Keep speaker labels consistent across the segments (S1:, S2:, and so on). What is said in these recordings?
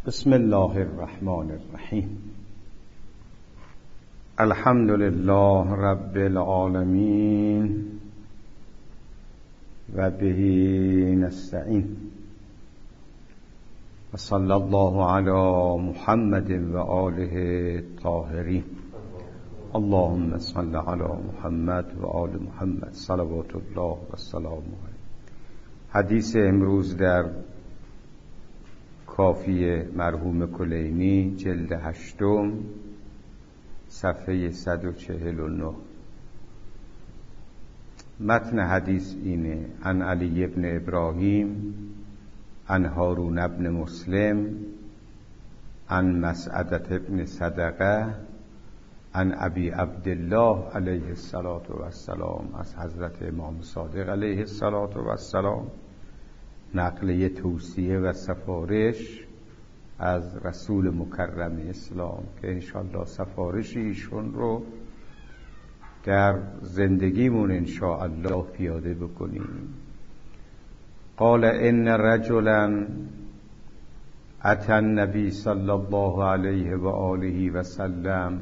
S1: بسم الله الرحمن الرحیم. الحمد لله رب العالمین و به نستعین و صلی الله علی محمد و آله الطاهرین. اللهم صل علی محمد و آل محمد صلوات الله و سلام علیه. حدیث امروز در کافی مرحوم کلینی جلد 8 صفحه 149. متن حدیث اینه: عن علی ابن ابراهیم عن هارون ابن مسلم عن مسعدة ابن صدقه عن ابی عبدالله علیه الصلاة و السلام. از حضرت امام صادق علیه الصلاة و السلام نقل توصیه و سفارش از رسول مکرم اسلام که انشاءالله سفارش ایشون رو در زندگیمون انشاءالله پیاده بکنیم. قال ان رجلا اتى النبی صلی الله علیه و آله و سلم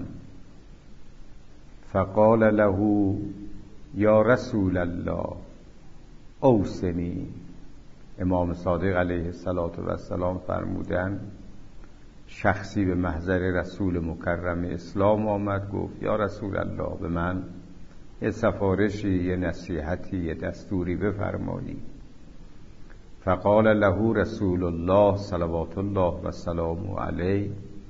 S1: فقال له یا رسول الله اوصنی. امام صادق علیه السلام فرمودن شخصی به محضر رسول مکرم اسلام آمد، گفت یا رسول الله به من یه سفارشی، یه نصیحتی، یه دستوری بفرمایی. فقال له رسول الله صلوات الله و سلام علیه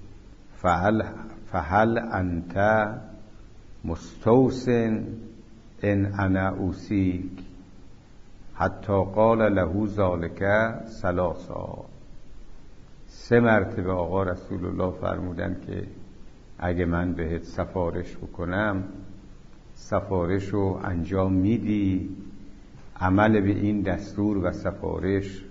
S1: فهل انت مستوصن ان انا اوصیک حتی قال له ذلك ثلاثا. 3 مرتبه آقا رسول الله فرمودن که اگه من بهت سفارش بکنم سفارش رو انجام میدی، عمل به این دستور و سفارش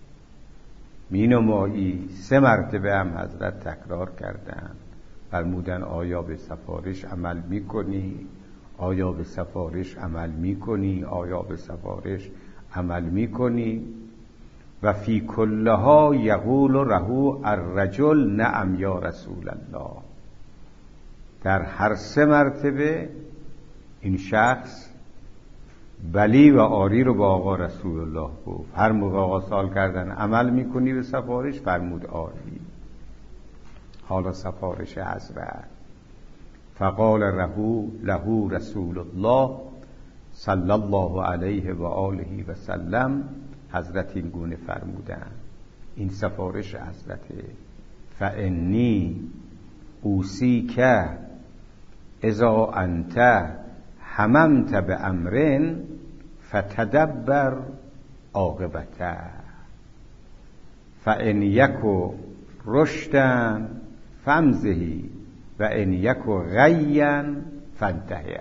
S1: مینمایی. 3 مرتبه هم حضرت تکرار کردن، فرمودن آیا به سفارش عمل میکنی؟ آیا به سفارش عمل میکنی؟ آیا به سفارش عمل میکنی؟ و فی کلها یقول له الرجل نعم یا رسول الله. در هر 3 مرتبه این شخص بلی و آری رو با آقا رسول الله گفت. هر موقع آقا سوال کردن عمل میکنی به سفارش؟ فرمود آری. حالا سفارش حضرت. فقال له رسول الله صلی الله علیه و آله و سلم. حضرت این گونه فرمودن، این سفارش حضرته: فانی اوصیک اذا انت هممت بامر فتدبر عاقبته فان یک رشدا فامضه و ان یک غیا فانتهی.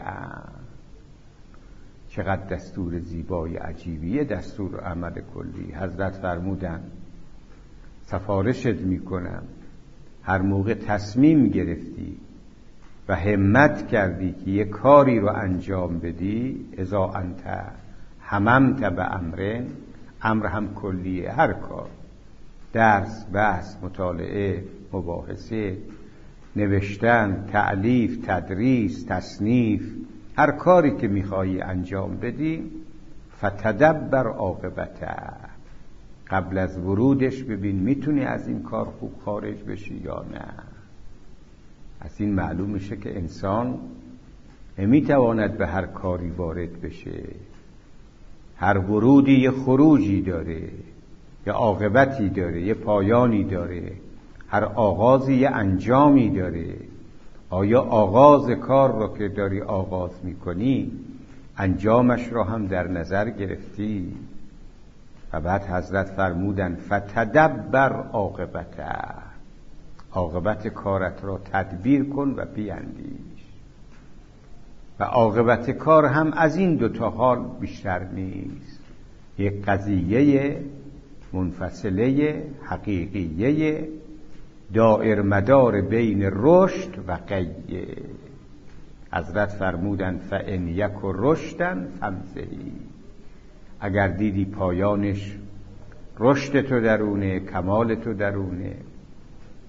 S1: چقدر دستور زیبای عجیبیه، دستور عمل کلی. حضرت فرمودن سفارشت میکنم، هر موقع تصمیم گرفتی و همت کردی که یه کاری رو انجام بدی، اذا انت هممت به امرن، امر هم کلیه، هر کار، درس، بحث، مطالعه، مباحثه، نوشتن، تألیف، تدریس، تصنیف، هر کاری که میخوایی انجام بدی، فتدبر عاقبته، قبل از ورودش ببین میتونی از این کار خوب خارج بشی یا نه. از این معلوم میشه که انسان نمیتواند به هر کاری وارد بشه. هر ورودی یه خروجی داره، یه عاقبتی داره، یه پایانی داره. هر آغازی یه انجامی داره. آیا آغاز کار رو که داری آغاز میکنی انجامش رو هم در نظر گرفتی؟ و بعد حضرت فرمودن فتدبر عاقبته، عاقبت کارت رو تدبیر کن و بیندیش. و عاقبت کار هم از این 2 حال بیشتر نیست، یک قضیه منفصله حقیقیه دائر مدار بین رشد و غیه. حضرت فرمودن فان یک رشدا فامضه. اگر دیدی پایانش رشد تو درونه، کمال تو درونه،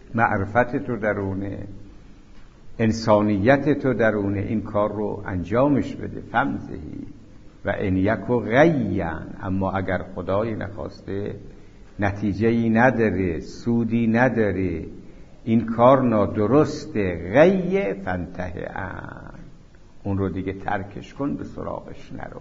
S1: معرفت تو درونه، انسانیت تو درونه، این کار رو انجامش بده. فمزهی و ان یکو غیّن، اما اگر خدای نخواسته نتیجه‌ای نداره، سودی نداره، این کار نادرسته، غی فانتهی عن، اون رو دیگه ترکش کن، به سراغش نرو.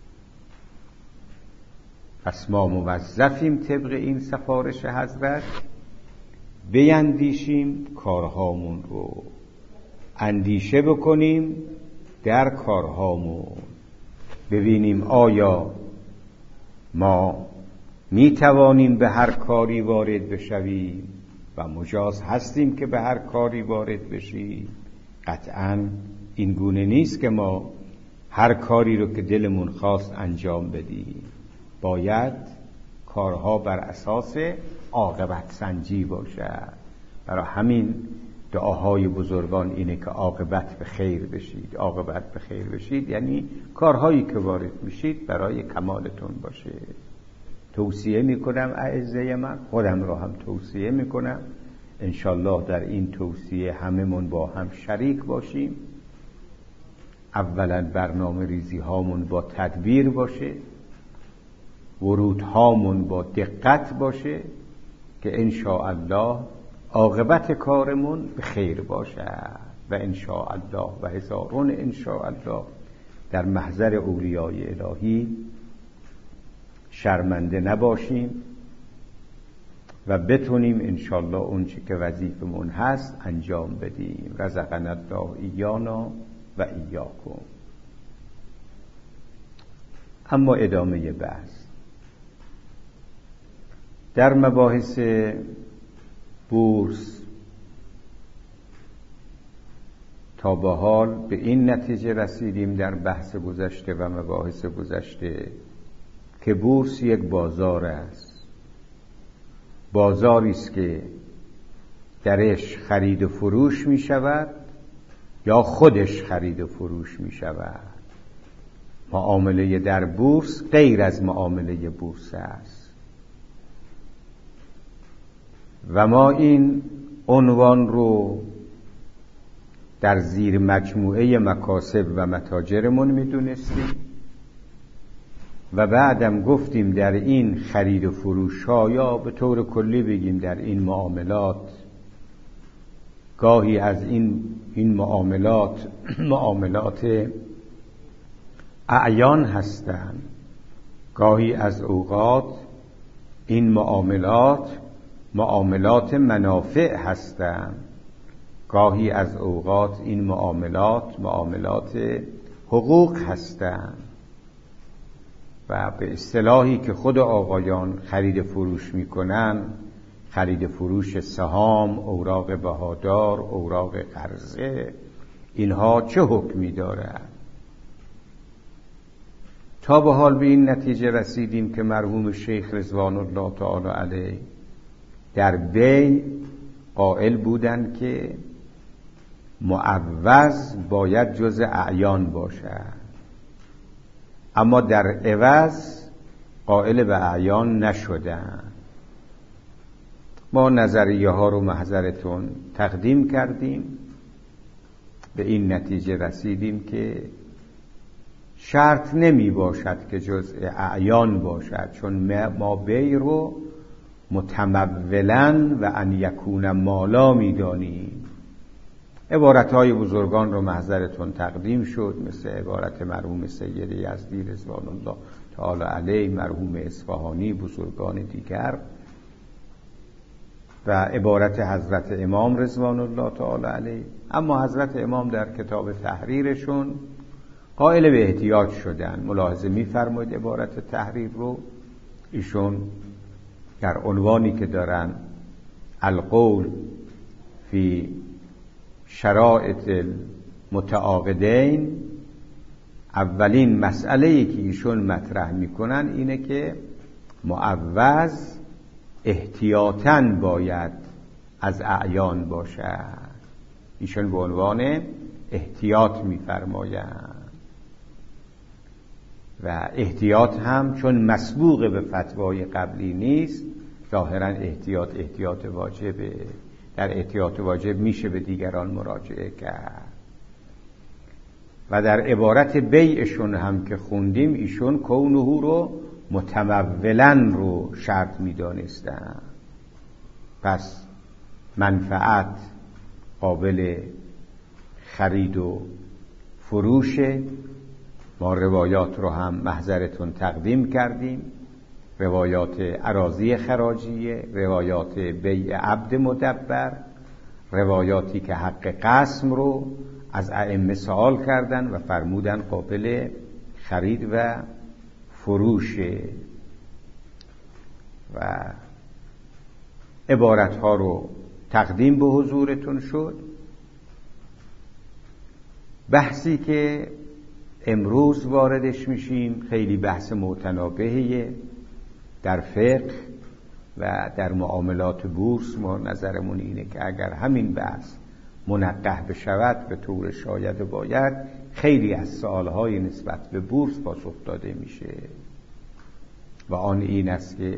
S1: پس ما موظفیم طبق این سفارش حضرت بیندیشیم کارهامون رو، اندیشه بکنیم در کارهامون، ببینیم آیا ما می توانیم به هر کاری وارد بشویم و مجاز هستیم که به هر کاری وارد بشیم. قطعاً این گونه نیست که ما هر کاری رو که دلمون خواست انجام بدیم. باید کارها بر اساس عاقبت سنجی باشد. برای همین دعاهای بزرگان اینه که عاقبت به خیر بشید. عاقبت به خیر بشید یعنی کارهایی که وارد میشید برای کمالتون باشه. توصیه میکنم اعزای من، خودم رو هم توصیه میکنم، انشالله در این توصیه هممون با هم شریک باشیم. اولا برنامه ریزی هامون با تدبیر باشه، ورود هامون با دقت باشه که انشاءالله عاقبت کارمون به خیر باشه و انشاءالله و هزارون انشاءالله در محضر اولیای الهی شرمنده نباشیم و بتونیم انشاءالله اون چی که وظیفمون هست انجام بدیم. رزقنا الله ایانا و ایاکم. اما ادامه بحث در مباحث بورس تا به حال به این نتیجه رسیدیم در بحث گذشته و مباحث گذشته که بورس یک بازار است، بازاری است که درش خرید و فروش می شود یا خودش خرید و فروش می شود. معامله در بورس غیر از معامله بورس است و ما این عنوان رو در زیر مجموعه مکاسب و متاجرمون می دونستیم و بعدم گفتیم در این خرید و فروش ها یا به طور کلی بگیم در این معاملات، گاهی از این معاملات اعیان هستند، گاهی از اوقات این معاملات منافع هستند، گاهی از اوقات این معاملات حقوق هستند و به اصطلاحی که خود آقایان خرید فروش میکنن، خرید فروش سهام، اوراق بهادار، اوراق قرضه، اینها چه حکمی دارد؟ تا به حال به این نتیجه رسیدیم که مرحوم شیخ رضوان الله تعالی علیه در بیع قائل بودند که معوض باید جزء اعیان باشد، اما در عوض قائل به اعیان نشدند. ما نظریه ها رو محضرتون تقدیم کردیم، به این نتیجه رسیدیم که شرط نمی باشد که جزء اعیان باشد، چون ما بیع رو متمولاً و ان یکون مالا می دانیم. عبارتهای بزرگان رو محضرتون تقدیم شد، مثل عبارت مرحوم سید یزدی رضوان الله تعالی علیه، مرحوم اصفهانی، بزرگان دیگر، و عبارت حضرت امام رضوان الله تعالی علیه. اما حضرت امام در کتاب تحریرشون قائل به احتیاط شدن. ملاحظه می‌فرمایید عبارت تحریر رو، ایشون در عنوانی که دارن القول فی شرائط المتعاقدین، اولین مسئله‌ای که ایشون مطرح میکنن اینه که معوض احتیاطاً باید از اعیان باشد. ایشون به عنوان احتیاط میفرمایند و احتیاط هم چون مسبوق به فتوای قبلی نیست، ظاهراً احتیاط واجبه. در احتیاط واجب میشه به دیگران مراجعه کرد. و در عبارت بیعشون هم که خوندیم ایشون کونه رو متمولا رو شرط میدانستن. پس منفعت قابل خرید و فروشه. ما روایات رو هم محضرتون تقدیم کردیم، روایات اراضی خراجیه، روایات بیع عبد مدبر، روایاتی که حق قسم رو از ائمه سوال کردن و فرمودن قابل خرید و فروشه. و عبارتها رو تقدیم به حضورتون شد. بحثی که امروز واردش میشیم خیلی بحث متنابهیه. در فقه و در معاملات بورس ما نظرمون اینه که اگر همین بحث منقح بشود به طور شاید و باید، خیلی از سوالهای نسبت به بورس پاسخ داده میشه. و آن این است که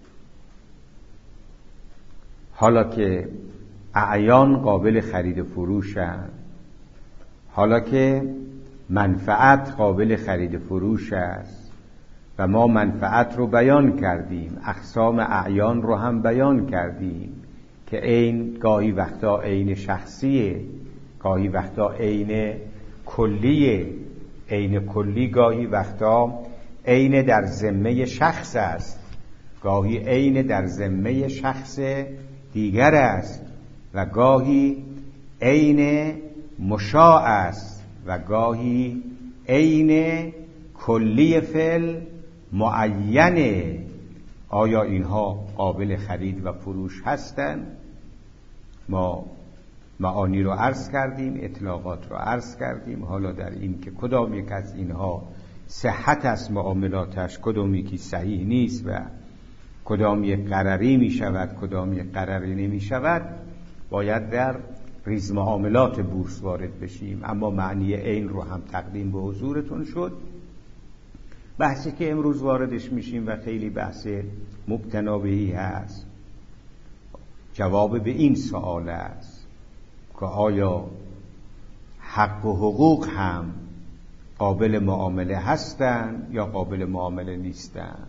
S1: حالا که اعیان قابل خرید و فروشن، حالا که منفعت قابل خرید و فروش است و ما منفعت رو بیان کردیم، اقسام اعیان رو هم بیان کردیم که عین گاهی وقتا عین شخصیه، گاهی وقتا عین کلیه، عین کلی گاهی وقتا عین در ذمه شخص است، گاهی عین در ذمه شخص دیگر است و گاهی عین مشاع است و گاهی عین کلی فعل معینه. آیا اینها قابل خرید و فروش هستند؟ ما معانی رو عرض کردیم، اطلاقات رو عرض کردیم. حالا در این که کدام یک از اینها صحت از معاملاتش، کدام یکی صحیح نیست و کدام یک قرری می شود کدام یک قرری نمی شود، باید در ریز معاملات بورس وارد بشیم. اما معنی عین رو هم تقدیم به حضورتون شد. بحثی که امروز واردش میشیم و خیلی بحث مبتنابهی هست، جواب به این سوال است که آیا حق و حقوق هم قابل معامله هستند یا قابل معامله نیستند؟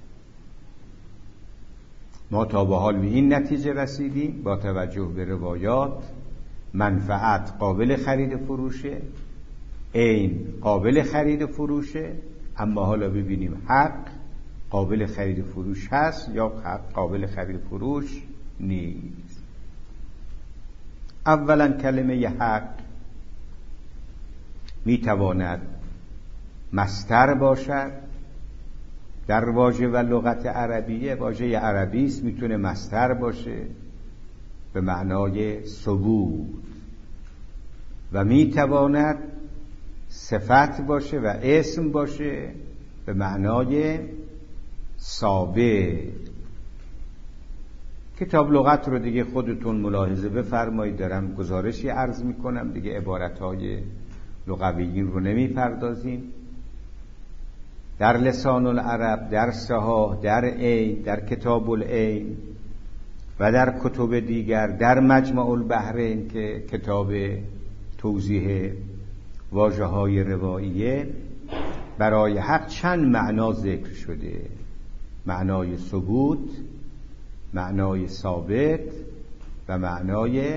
S1: ما تا به حال به این نتیجه رسیدیم با توجه به روایات: منفعت قابل خرید و فروشه، عین قابل خرید و فروشه. اما حالا ببینیم حق قابل خرید و فروش هست یا حق قابل خرید و فروش نیست. اولا کلمه حق میتواند مصدر باشد در واژه و لغت عربیه. واژه عربی است، میتونه مصدر باشه به معنای ثبوت و میتواند صفت باشه و اسم باشه به معنای ثابت. کتاب لغت رو دیگه خودتون ملاحظه بفرمایید، دارم گزارشی عرض میکنم دیگه، عبارتهای لغویین رو نمیپردازیم. در لسان العرب، در صحاح، در عین، در کتاب العین و در کتب دیگر، در مجمع البحرین که کتاب توضیح واژه‌های رواییه، برای حق چند معنا ذکر شده: معنای ثبوت، معنای ثابت و معنای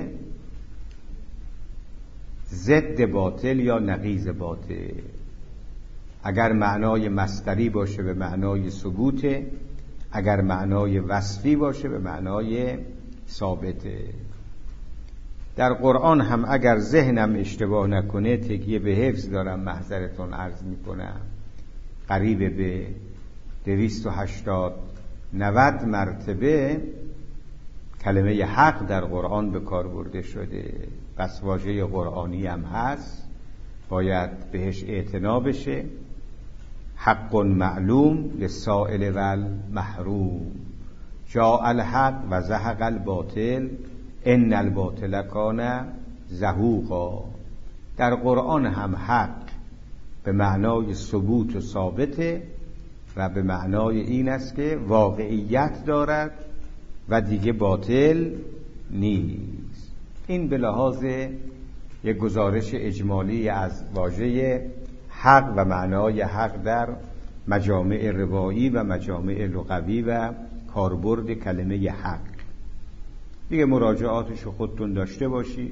S1: ضد باطل یا نقیض باطل. اگر معنای مصدری باشه به معنای ثبوته، اگر معنای وصفی باشه به معنای ثابته. در قرآن هم اگر ذهنم اشتباه نکنه، تکیه به حفظ دارم محضرتون عرض میکنم، قریب به 280-90 مرتبه کلمه حق در قرآن به کار برده شده. پس واژه قرآنی هم هست، باید بهش اعتنا بشه. حق معلوم للسائل والمحروم، جاء الحق و زهق الباطل ان الباطل کان زهوقا. در قرآن هم حق به معنای ثبوت و ثابته و به معنای این است که واقعیت دارد و دیگه باطل نیست. این به لحاظ یک گزارش اجمالی از واژه حق و معنای حق در مجامع روایی و مجامع لغوی و کاربرد کلمه حق. دیگه مراجعاتشو خودتون داشته باشید.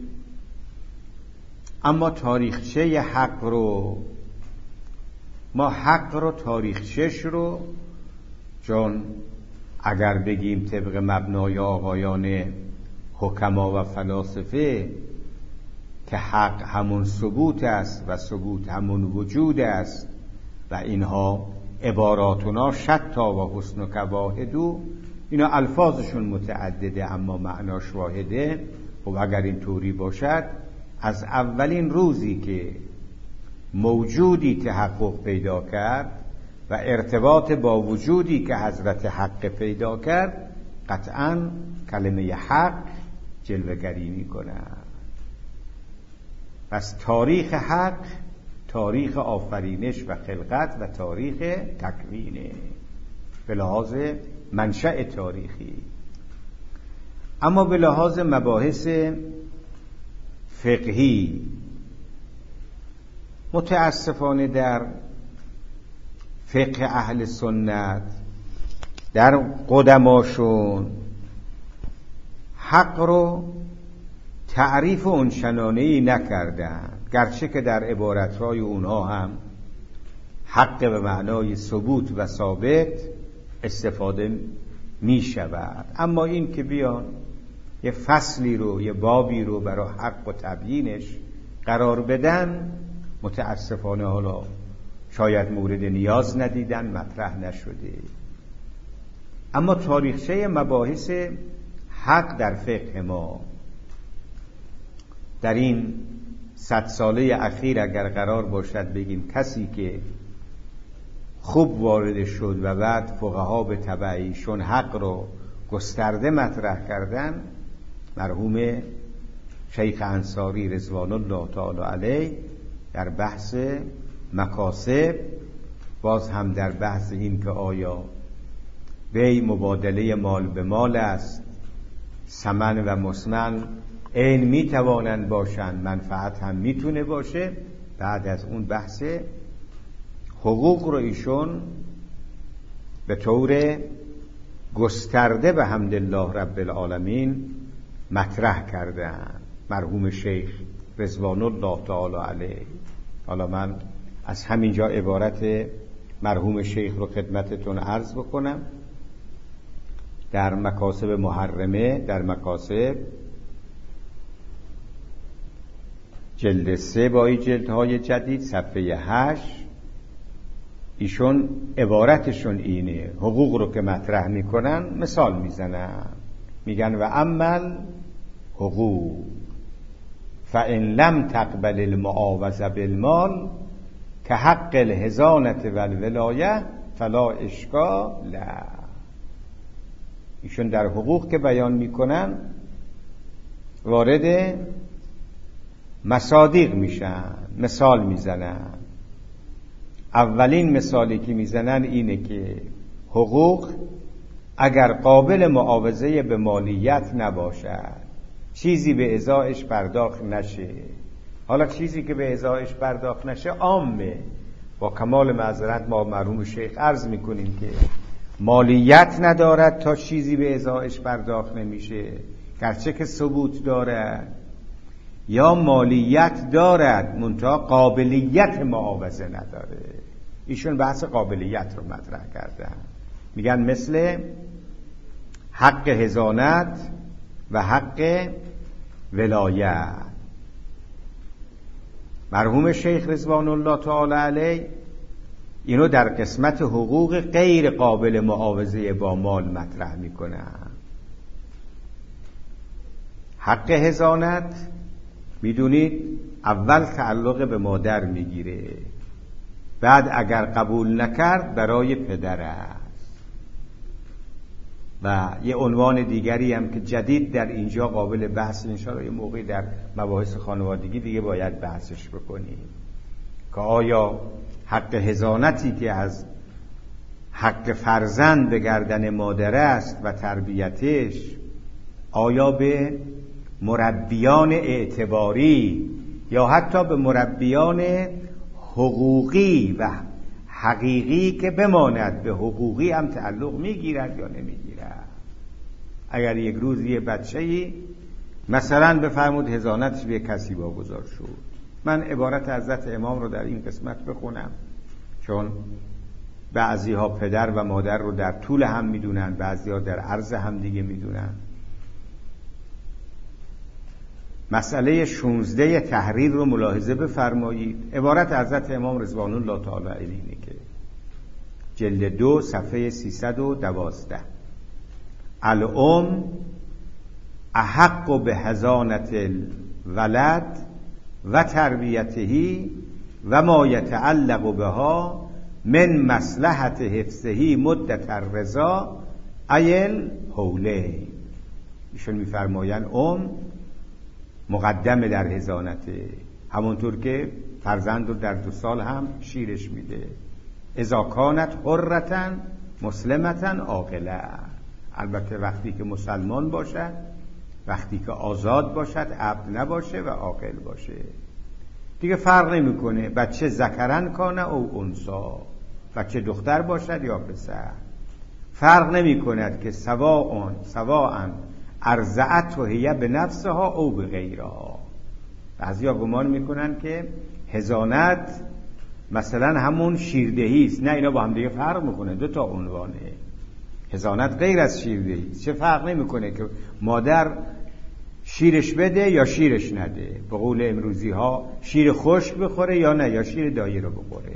S1: اما تاریخچه حق رو، ما حق رو تاریخچه‌ش رو، چون اگر بگیم طبق مبنای آقایان حکما و فلاسفه که حق همون ثبوت است و ثبوت همون وجود است و اینها عباراتنا شتا و حسن و کواهدو، اینا الفاظشون متعدده اما معناش واحده. خب اگر این طوری باشد، از اولین روزی که موجودی تحقق پیدا کرد و ارتباط با وجودی که حضرت حق پیدا کرد، قطعاً کلمه حق جلوه‌گری می‌کند. پس تاریخ حق تاریخ آفرینش و خلقت و تاریخ تکوینه به لحاظ منشأ تاریخی. اما به لحاظ مباحث فقهی، متاسفانه در فقه اهل سنت، در قدماشون، حق رو تعریف اونچنانه‌ای نکردن، گرچه که در عبارتهای اونها هم حق به معنای ثبوت و ثابت استفاده می شود. اما این که بیان یه فصلی رو، یه بابی رو برای حق و تبیینش قرار بدن، متاسفانه حالا شاید مورد نیاز ندیدن، مطرح نشده. اما تاریخچه مباحث حق در فقه ما در این 100 ساله اخیر اگر قرار باشد بگیم کسی که خوب وارد شد و بعد فقها به تبعیشون حق رو گسترده مطرح کردن، مرحوم شیخ انصاری رضوان الله تعالی علیه در بحث مکاسب، باز هم در بحث این که آیا بی مبادله مال به مال است، ثمن و مسمن عین می توانند باشند، منفعت هم میتونه باشه. بعد از اون بحث حقوق رو ایشون به طور گسترده به حمدالله رب العالمین مطرح کردن مرحوم شیخ رضوان الله تعالی علیه. حالا من از همینجا عبارت مرحوم شیخ رو خدمتتون عرض بکنم. در مکاسب محرمه، در مکاسب جلد 3 با این جلدهای جدید صفحه 8، ایشون عبارتشون اینه، حقوق رو که مطرح میکنن مثال میزنن، میگن و عمل حقوق فإن لم تقبل المعاوضه بالمال که حق الحضانة و الولایه فلا اشکال له. ایشون در حقوق که بیان میکنن وارد مصادیق میشن، مثال میزنن. اولین مثالی که میزنن اینه که حقوق اگر قابل معاوضه به مالیت نباشد، چیزی به ازایش پرداخت نشه. حالا چیزی که به ازایش پرداخت نشه عامه. با کمال معذرت ما مرحوم شیخ عرض میکنیم که مالیت ندارد تا چیزی به ازایش پرداخت نمیشه، گرچه که ثبوت دارد، یا مالیت دارد منتها قابلیت معاوضه نداره. ایشون بحث قابلیت رو مطرح کردن، میگن مثل حق حضانت و حق ولایت. مرحوم شیخ رضوان الله تعالی علیه اینو در قسمت حقوق غیر قابل معاوضه با مال مطرح میکنن. حق حضانت میدونید اول تعلق به مادر میگیره، بعد اگر قبول نکرد برای پدر است. و یه عنوان دیگری هم که جدید در اینجا قابل بحث، انشاءالله یه موقعی در مباحث خانوادگی دیگه باید بحثش بکنیم که آیا حق حضانتی که از حق فرزند به گردن مادر است و تربیتش، آیا به مربیان اعتباری یا حتی به مربیان حقوقی و حقیقی که بماند به حقوقی هم تعلق میگیرد یا نمیگیرد. اگر یک روز یه بچه‌ای مثلا بفرمود حضانتش به کسی واگذار شد، من عبارت حضرت امام رو در این قسمت بخونم چون بعضی ها پدر و مادر رو در طول هم میدونن، بعضی ها در عرض هم دیگه میدونن. مسئله 16 تحریر رو ملاحظه بفرمایید. عبارت حضرت امام رضوان الله تعالی علیه که جلد 2 صفحه 312 الام احق به حضانت الولد و تربیته و ما یتعلق بها من مصلحت حفظه مدت الرضا ایل حوله. ایشون میفرمایند مقدمه در حضانته، همونطور که فرزند رو در 2 سال هم شیرش میده. اذا کانت حرة مسلمة عاقلة، البته وقتی که مسلمان باشد، وقتی که آزاد باشد، عبد نباشه و عاقل باشه. دیگه فرق نمیکنه بچه ذکرن کانه او انثا، بچه دختر باشد یا پسر، فرق نمی کند که سواء ارضعت و هی به نفسها او به غیرها. بعضیا گمان میکنن که حضانت مثلا همون شیردهی است. نه، اینا با هم دیگه فرق میکنه، 2 تا عنوانه. حضانت غیر از شیردهی است. چه فرق نمیکنه که مادر شیرش بده یا شیرش نده، به قول امروزی ها شیر خشک بخوره یا نه، یا شیر دایی رو بخوره.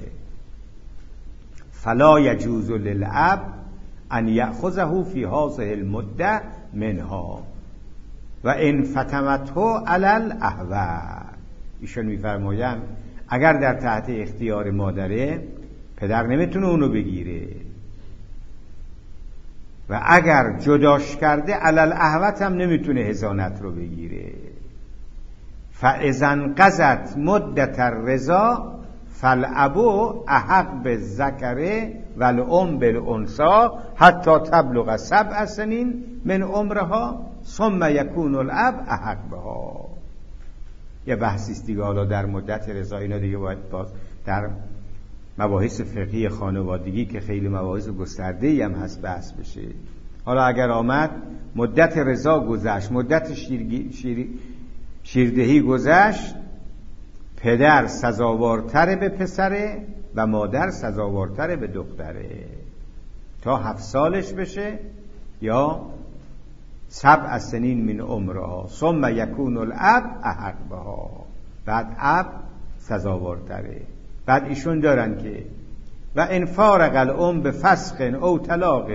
S1: فلا یجوز للاب ان یأخذه فی هذه المده منها و ان فتمته علی الاحوال. ایشون میفرمایند اگر در تحت اختیار مادره، پدر نمیتونه اونو بگیره، و اگر جداش کرده علی الاحوال هم نمیتونه حضانت رو بگیره. فاذا انقضت مدت الرضا فالابو احق بالذکر والام بالانثى حتی تبلغ 7 سنین من عمرها ثم یکون الاب احق بها. یه بحثی است دیگه، حالا در مدت رضا اینا دیگه باید باز در مباحث فقهی خانوادگی که خیلی مباحث گسترده‌ای هم هست بحث بشه. حالا اگر آمد مدت رضا گذشت، مدت شیردهی گذشت، پدر سزاوارتره به پسره و مادر سزاوارتره به دختره تا 7 سالش بشه یا 7 سنین من عمرها ثم یکون الاب احق بها. بعد اب سزاوارتره. بعد ایشون دارن که و ان فارق الام به فسخ او طلاق،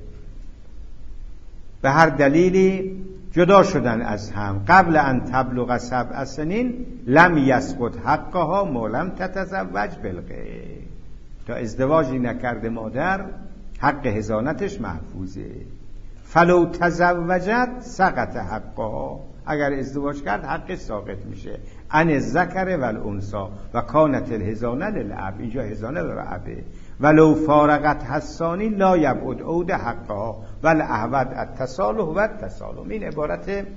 S1: به هر دلیلی جدا شدن از هم قبل ان تبلغ 7 سنین لم یسقط حقها ما لم تتزوج بالغیر. تا ازدواجی نکرده مادر حق حضانتش محفوظه. فلو تزوجت سقط حقها، اگر ازدواج کرد حقش ساقط میشه. ان الذکر والانثى و کانت الحضانه للاب، اینجا حضانه داره ابه. ولو فارقت حسانی لا یبعد عود حقها والاحوط التصالح و التسالم. این عبارت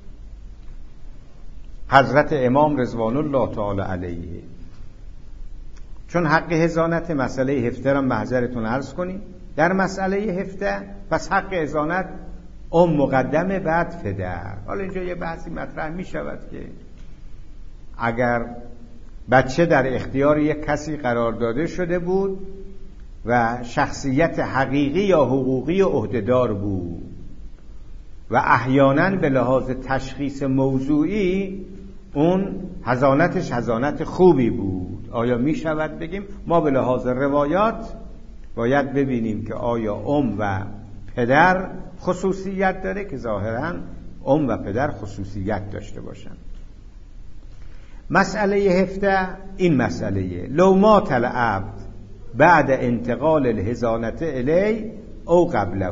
S1: حضرت امام رضوان الله تعالی علیه. چون حق حضانت مسئله هفته را محضرتون عرض کنیم. در مسئله هفته پس حق حضانت مقدمه بعد پدر. حالا اینجا یه بحثی مطرح می شود که اگر بچه در اختیار یک کسی قرار داده شده بود و شخصیت حقیقی یا حقوقی و عهدهدار بود و احیانا به لحاظ تشخیص موضوعی اون حضانتش حضانت خوبی بود، آیا می شود بگیم ما به لحاظ روایات باید ببینیم که آیا و پدر خصوصیت داره، که ظاهراً و پدر خصوصیت داشته باشن. مسئله هفته این مسئله لو مات العبد بعد انتقال الحضانت الی او قبله،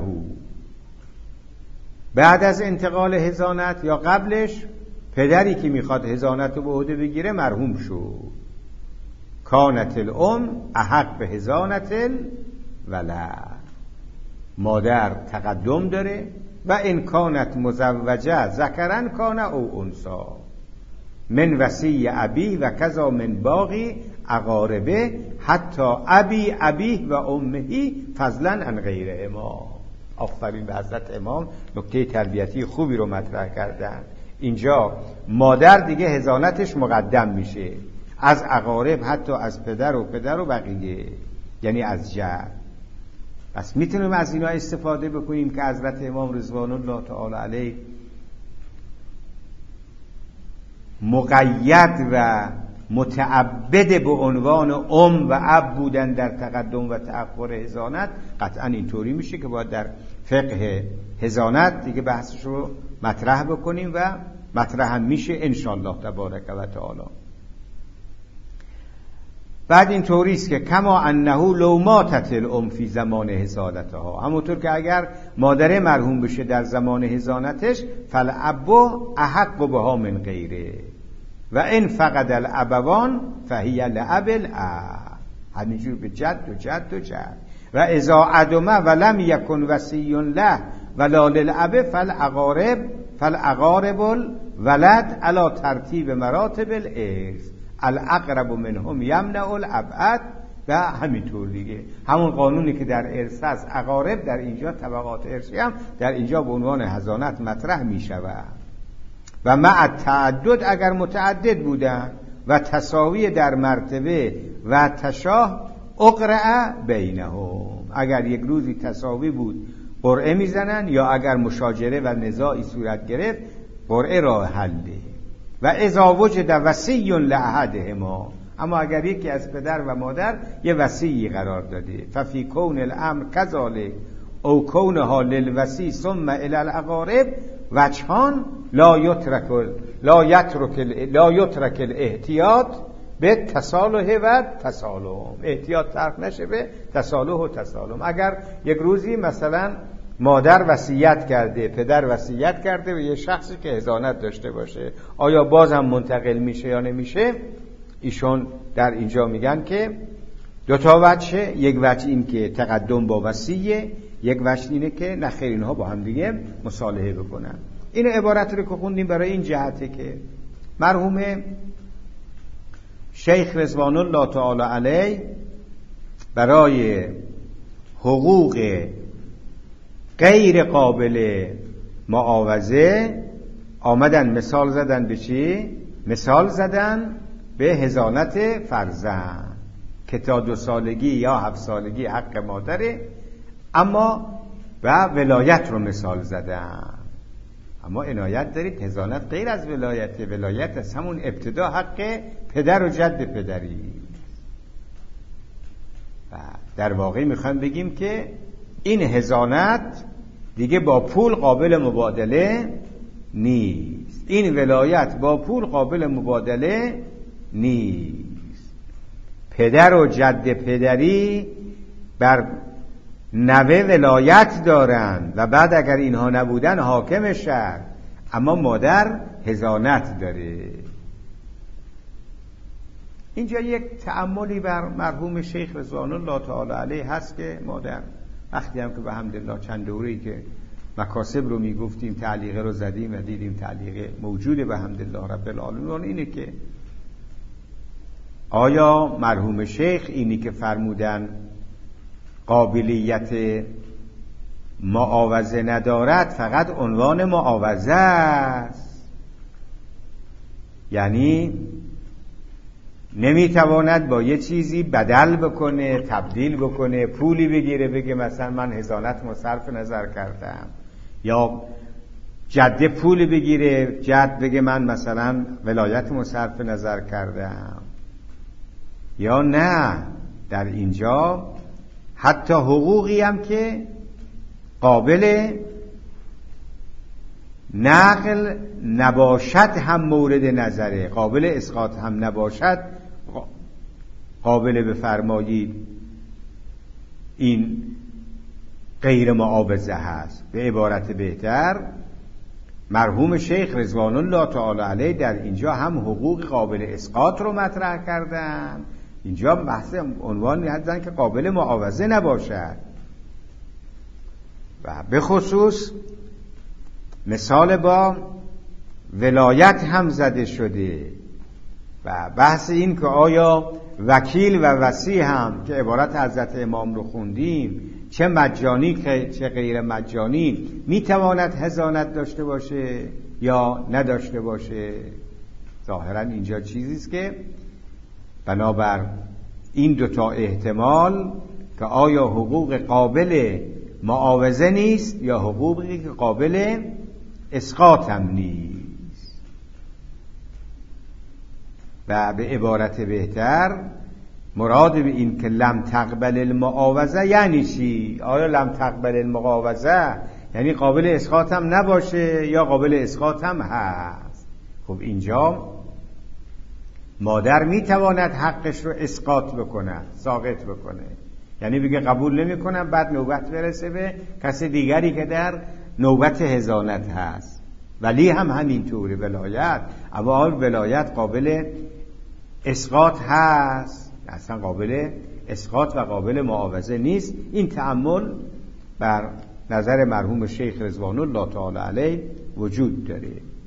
S1: بعد از انتقال حضانت یا قبلش پدری که میخواد حضانت رو به عهده بگیره مرحوم شد، کانت الام احق به حضانت الولد، مادر تقدم داره و ان کانت مزوجه ذکرن کان او انثی من وصی ابی و کذا من باقی اقاربه حتی ابی و امهی فضلا عن غیرهما. آفرین به حضرت امام، نکته تربیتی خوبی رو مطرح کردن. اینجا مادر دیگه حضانتش مقدم میشه از اقارب، حتی از پدر و بقیه، یعنی از جد. پس میتونیم از اینا استفاده بکنیم که حضرت امام رضوان الله تعالی علیه مقید و متعبد به عنوان ام و اب بودن در تقدم و تأخر حضانت. قطعا اینطوری میشه که باید در فقه حضانت دیگه بحثش رو مطرح بکنیم و مطرح هم میشه انشاءالله تبارک و تعالی. بعد این طوریست که کما انه لو ماتت الام فی زمان حضانتها، همونطور که اگر مادر مرحوم بشه در زمان حضانتش، فالاب احق بها من غیره و ان فقد الابوان فهی لاب الاب. همینجور به جد و اذا عدم ولم یکن وصی له ولا للاب فالاقارب الولد علی ترتیب مراتب الارث الاقرب منهم یمنع الابعد. و همینطور دیگه همون قانونی که در ارث است، اقارب در اینجا طبقات ارثی هم در اینجا به عنوان حضانت مطرح می شود. و مع تعدد اگر متعدد بودن و تساوی در مرتبه و تشاه اقرع بینهم، اگر یک روزی تساوی بود قرعه میزنن، یا اگر مشاجره و نزاعی صورت گرفت قرعه راه حله. و اذا وجد وصی لاحدهما، اما اگر یکی از پدر و مادر یه وصی قرار داده، ففی کون الامر کذالک او کونها للوصی ثم الی الاقارب وجهان لا یترک الاحتیاط به تصالح و تسالم. احتیاط ترک نشه به تصالح و تسالم. اگر یک روزی مثلا مادر وصیت کرده، پدر وصیت کرده و یه شخصی که حضانت داشته باشه، آیا باز هم منتقل میشه یا نمیشه؟ ایشون در اینجا میگن که دو تا وجه، یک وجه این که تقدم با وصیه، یک وجه اینه که نخیر اینها با هم دیگه مصالحه بکنن. این عبارت رو که خوندیم برای این جهته که مرحوم شیخ رضوان الله تعالی علیه برای حقوق غیر قابل معاوضه آمدن مثال زدن به چی؟ مثال زدن به حضانت فرزند که تا 2 سالگی یا 7 سالگی حق مادره، اما و ولایت رو مثال زدن. اما عنایت دارید حضانت غیر از ولایت از همون ابتدا حق پدر و جد پدری. و در واقع میخوایم بگیم که این حضانت دیگه با پول قابل مبادله نیست، این ولایت با پول قابل مبادله نیست. پدر و جد پدری بر نوه ولایت دارن و بعد اگر اینها نبودن حاکم شهر، اما مادر حضانت داره. اینجا یک تأملی بر مرحوم شیخ رضوان الله تعالی علیه هست که مادر وقتی هم که به حمدالله چند دوره‌ای که مکاسب رو میگفتیم تعلیقه رو زدیم و دیدیم تعلیقه موجوده به حمدالله رب العالمین، اینه که آیا مرحوم شیخ اینی که فرمودن قابلیت معاوضه ندارد فقط عنوان معاوضه است، یعنی نمیتواند با یه چیزی بدل بکنه، تبدیل بکنه، پولی بگیره بگه مثلا من حضانت مصرف نظر کردم، یا جده پول بگیره جد بگه من مثلا ولایت مصرف نظر کردم، یا نه در اینجا حتی حقوقی هم که قابل نقل نباشد هم مورد نظره، قابل اسقاط هم نباشد قابل بفرمایید این غیر معاوضه هست. به عبارت بهتر مرحوم شیخ رضوان الله تعالی علیه در اینجا هم حقوق قابل اسقاط رو مطرح کردن، اینجا بحث عنوان هستن که قابل معاوضه نباشد. و به خصوص مثال با ولایت هم زده شده و بحث این که آیا وکیل و وصی هم که عبارت حضرت امام رو خوندیم چه مجانی چه غیر مجانی میتواند حضانت داشته باشه یا نداشته باشه. ظاهرا اینجا چیزیست که بنابر این دوتا احتمال که آیا حقوق قابل معاوضه نیست یا حقوقی که قابل اسقاط هم نیست. و به عبارت بهتر مراد به این که لم تقبل المعاوضه یعنی چی؟ آیا لم تقبل المعاوضه یعنی قابل اسقاط هم نباشه یا قابل اسقاط هم هست؟ خب اینجا مادر میتواند حقش رو اسقاط بکنه، ساقط بکنه، یعنی بگه قبول نمی کنم، بعد نوبت برسه به کسی دیگری که در نوبت حضانت هست. ولی هم همینطوره ولایت، اما ولایت قابل اسقاط هست، اصلا قابل اسقاط و قابل معاوضه نیست. این تأمل بر نظر مرحوم شیخ رضوان الله تعالی علیه وجود داره.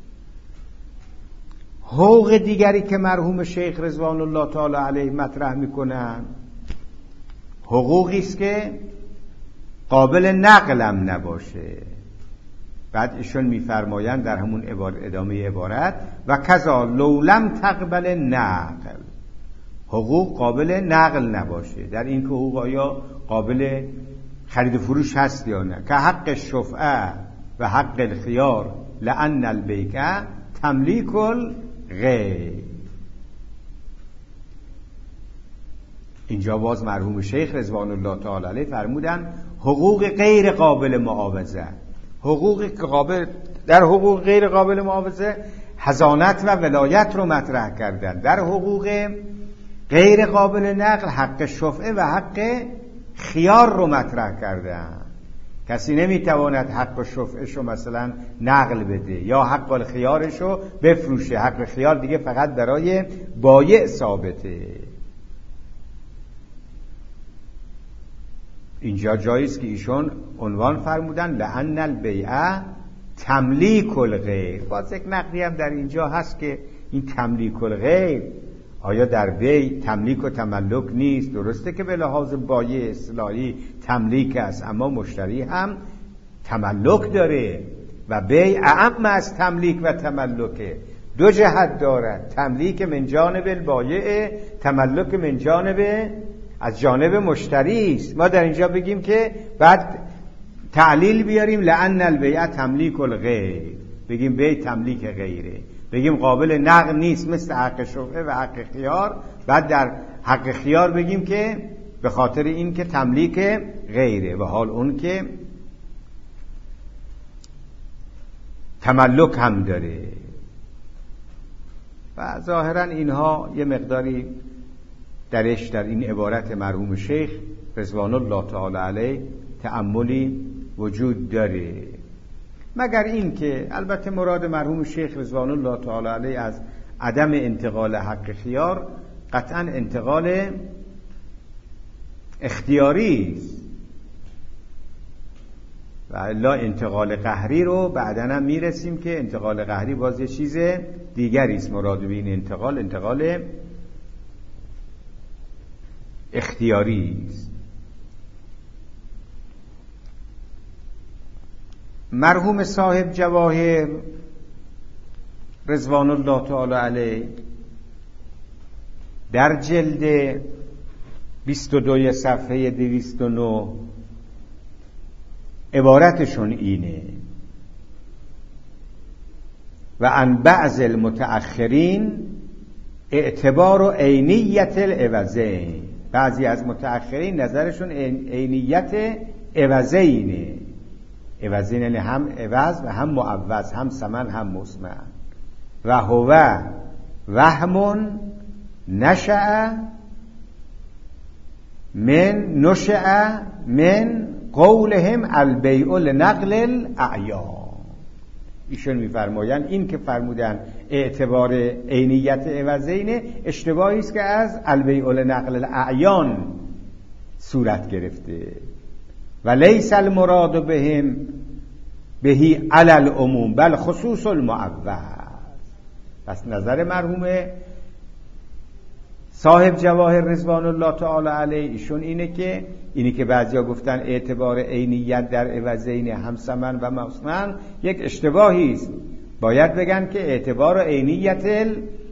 S1: حقوق دیگری که مرحوم شیخ رضوان الله تعالی علیه مطرح میکنن حقوقی است که قابل نقلم نباشه. بعد ایشون میفرمایند در همون ادامه عبارت و کذا لولم تقبل نقل، حقوق قابل نقل نباشه، در این که حقوق آیا قابل خرید و فروش هست یا نه، که حق الشفعه و حق الخیار لأن البیع تملیک الغیر. اینجا باز مرحوم شیخ رضوان الله تعالی علیه فرمودن حقوق غیر قابل معاوضه، حقوقی که قابل در حقوق غیر قابل معاوضه حضانت و ولایت رو مطرح کردن، در حقوق غیر قابل نقل حق شفعه و حق خیار رو مطرح کردن. کسی نمیتواند حق شفعش رو مثلا نقل بده یا حق الخیارش رو بفروشه، حق خیار دیگه فقط برای بایع ثابته. اینجا جاییست که ایشون عنوان فرمودن لأن البیع تملیک الغیر. باز یک نقدی هم در اینجا هست که این تملیک الغیر آیا در بیع تملیک و تملک نیست؟ درسته که به لحاظ بایع اصطلاحی تملیک است، اما مشتری هم تملک داره و بیع اعم از تملیک و تملکه، دو جهت دارد، تملیک من جانب البایع، تملک من جانب از جانب مشتری است. ما در اینجا بگیم که بعد تعلیل بیاریم لأن البیع تملیک الغیر، بگیم بیع تملیک غیره، بگیم قابل نقل نیست مثل حق شفعه و حق خیار، بعد در حق خیار بگیم که به خاطر این که تملیک غیره و حال اون که تملک هم داره. و ظاهرا اینها یه مقداری درش در این عبارت مرحوم شیخ رضوان الله تعالی علیه تأملی وجود داره، مگر این که البته مراد مرحوم شیخ رضوان الله تعالی علیه از عدم انتقال حق خیار قطعا انتقال اختیاری است و الا انتقال قهری رو بعداً هم میرسیم که انتقال قهری باز یه چیز دیگری است. مراد به این انتقال اختیاری است. مرحوم صاحب جواهر رضوان الله تعالی علیه در جلد 22 صفحه 209 عبارتشون اینه و عن بعض المتأخرین اعتبار و عینیت العوضین. بعضی از متأخرین نظرشون عینیت عوضینه، عوضین یعنی هم عوض و هم معوض، هم ثمن هم مسمع. و هو وهم نشأ من قولهم البیع لنقل الاعیان. ایشون میفرمایند این که فرمودن اعتبار عینیت عوضین اشتباهی است که از البیع لنقل الاعیان صورت گرفته و لیس المراد بهم بهی علی العموم بل خصوص المعوض. پس نظر مرحوم صاحب جواهر رضوان الله تعالی علیه ایشون اینی که بعضیا گفتن اعتبار عینیت در عوضین همسمن و مسمن یک اشتباهی است. باید بگن که اعتبار عینیت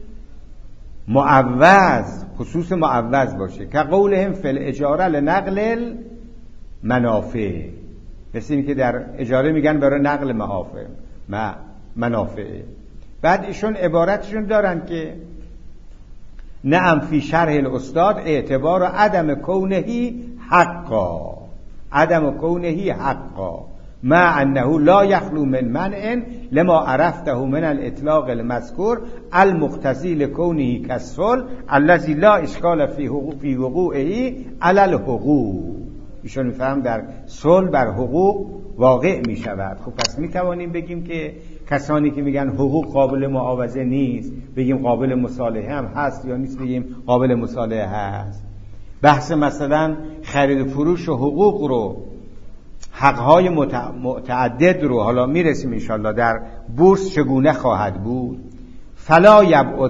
S1: معوض خصوص معوض باشه، که قولهم فی الاجاره لنقل منافع، مثل این که در اجاره میگن برای نقل منافع. بعد ایشون عبارتشون دارن که نعم فی شرح الاستاد اعتبار عدم کونهی حقا، عدم کونهی حقا مع انه لا یخلو من منع لما عرفته من الاطلاق المذکور المقتضی لکونه کالصلح الذی لا اشکال فی وقوعه علی الحقوق. ایشون میفهم در صلح بر حقوق واقع می شود. خب پس می توانیم بگیم که کسانی که میگن حقوق قابل معاوضه نیست، بگیم قابل مصالحه هم هست یا نیست، بگیم قابل مصالحه هست. بحث مثلا خرید و فروش و حقوق رو، حقهای متعدد رو، حالا میرسیم انشالله در بورس چگونه خواهد بود. فلا یبعد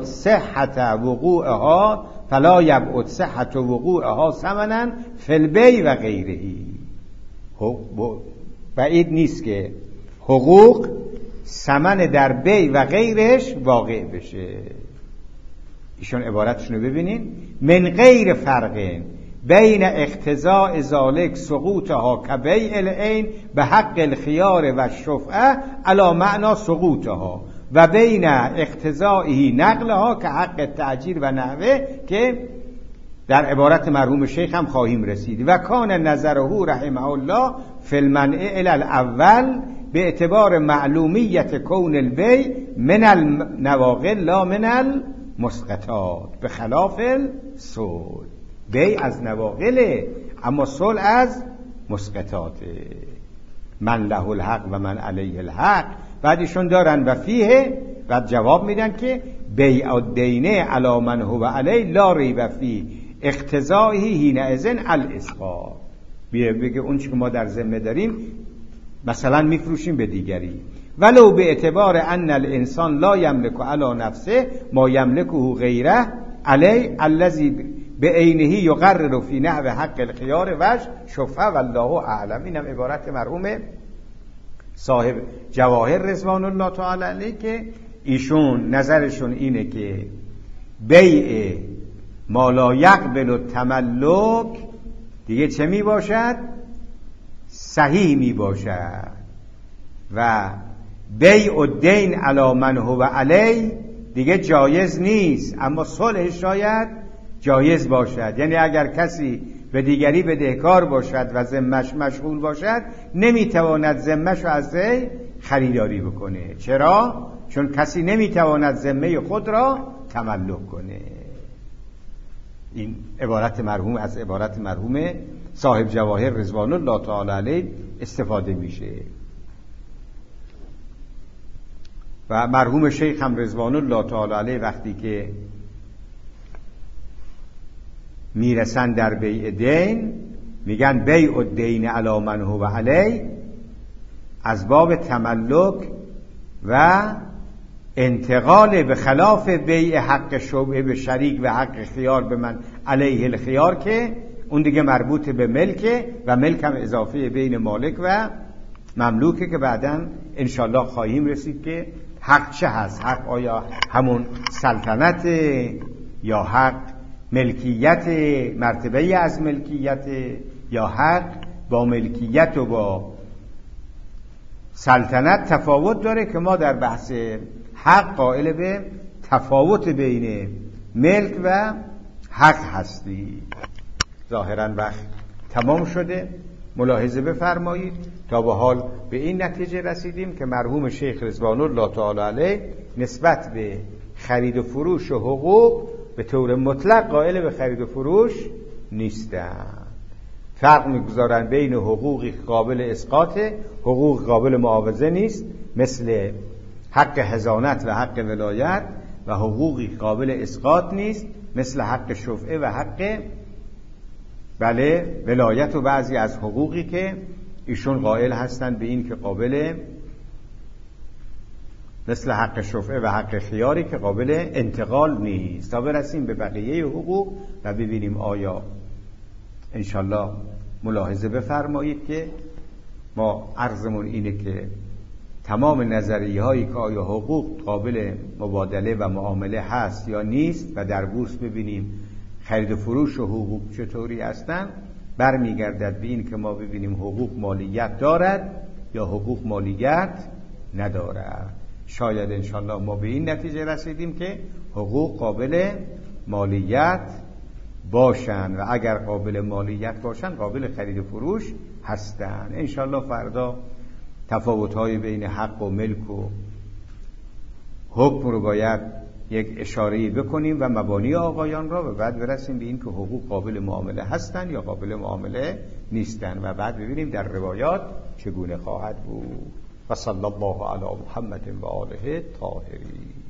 S1: صحت وقوعها ثمنا فی البیع و غیره. بعید نیست که حقوق ثمن در بیع و غیرش واقع بشه. ایشون عبارتشون رو ببینین، من غیر فرق بین اقتضاء ذالک سقوطها کبیع العین به حق الخیار و الشفعه علی معنا سقوطها و بین اقتضائه نقلها که حق التأجیر و نحوه، که در عبارت مرحوم شیخ هم خواهیم رسید. و کان نظره رحمه الله فی المنع الی الاول به اعتبار معلومیت کون البیع من النواقل لا من المسقطات به خلاف الصلح. بیع از نواقله اما صلح از مسقطاته. من له الحق و من علیه الحق. بعدشون دارن و فیه، بعد جواب میدن که بیع الدین علی من هو علیه لا ریب فیه اقتضائه حینئذ الاسقاط. بگه اون چی که ما در ذمه داریم مثلا میفروشیم به دیگری، ولو به اعتبار ان الانسان لا یملک علی نفسه ما یملکه غیره علی الذی به عینه یقرر فی نحو حق الخیار و شفعه والله اعلم. اینم عبارت مرحوم صاحب جواهر رضوان الله تعالی علیه که ایشون نظرشون اینه که بیع ما لا یقبل التملک دیگه چه می باشد؟ صحیح می باشد. و بیع الدین علی من هو علی دیگه جایز نیست، اما صلح شاید جایز باشد. یعنی اگر کسی به دیگری بدهکار باشد و ذمه‌اش مشغول باشد، نمیتواند ذمه‌اش رو از وی خریداری بکنه. چرا؟ چون کسی نمیتواند ذمه خود را تملک کنه. این عبارت مرحوم از عبارت مرحوم صاحب جواهر رضوان الله تعالی علیه استفاده میشه. و مرحوم شیخ هم رضوان الله تعالی علیه وقتی که میرسن در بیع دین میگن بیع الدین علی من هو علی از باب تملک و انتقال به خلاف بیع حق شبهه به شریک و حق خیار به من علیه الخیار، که اون دیگه مربوط به ملکه و ملک هم اضافه بین مالک و مملوکه که بعداً انشالله خواهیم رسید که حق چه هست. حق آیا همون سلطنت یا حق ملکیت مرتبه از ملکیت، یا حق با ملکیت و با سلطنت تفاوت داره که ما در بحث حق قائل به تفاوت بین ملک و حق هستی. ظاهراً وقت تمام شده. ملاحظه بفرمایید تا به حال به این نتیجه رسیدیم که مرحوم شیخ رضوان الله تعالی علیه نسبت به خرید و فروش و حقوق به طور مطلق قائل به خرید و فروش نیستن. فرق میگذارن بین حقوقی قابل اسقاطه، حقوق قابل معاوضه نیست مثل حق حضانت و حق ولایت، و حقوقی قابل اسقاط نیست مثل حق شفعه و حق ولایت و بعضی از حقوقی که ایشون قائل هستن به این که قابل مثل حق شفعه و حق خیاری که قابل انتقال نیست، تا برسیم به بقیه حقوق و ببینیم آیا انشالله ملاحظه بفرمایید که ما عرضمون اینه که تمام نظریه هایی که آیا حقوق قابل مبادله و معامله هست یا نیست و در بورس ببینیم خرید و فروش و حقوق چطوری هستن، برمیگردد به این که ما ببینیم حقوق مالیت دارد یا حقوق مالیت ندارد. شاید انشالله ما به این نتیجه رسیدیم که حقوق قابل مالیت باشن و اگر قابل مالیت باشن قابل خرید و فروش هستن. انشالله فردا تفاوت‌های بین حق و ملک و حکم رو باید یک اشاره‌ای بکنیم و مبانی آقایان را، و بعد برسیم به این که حقوق قابل معامله هستن یا قابل معامله نیستن و بعد ببینیم در روایات چگونه خواهد بود. و صلی الله علی محمد و آله الطاهرین.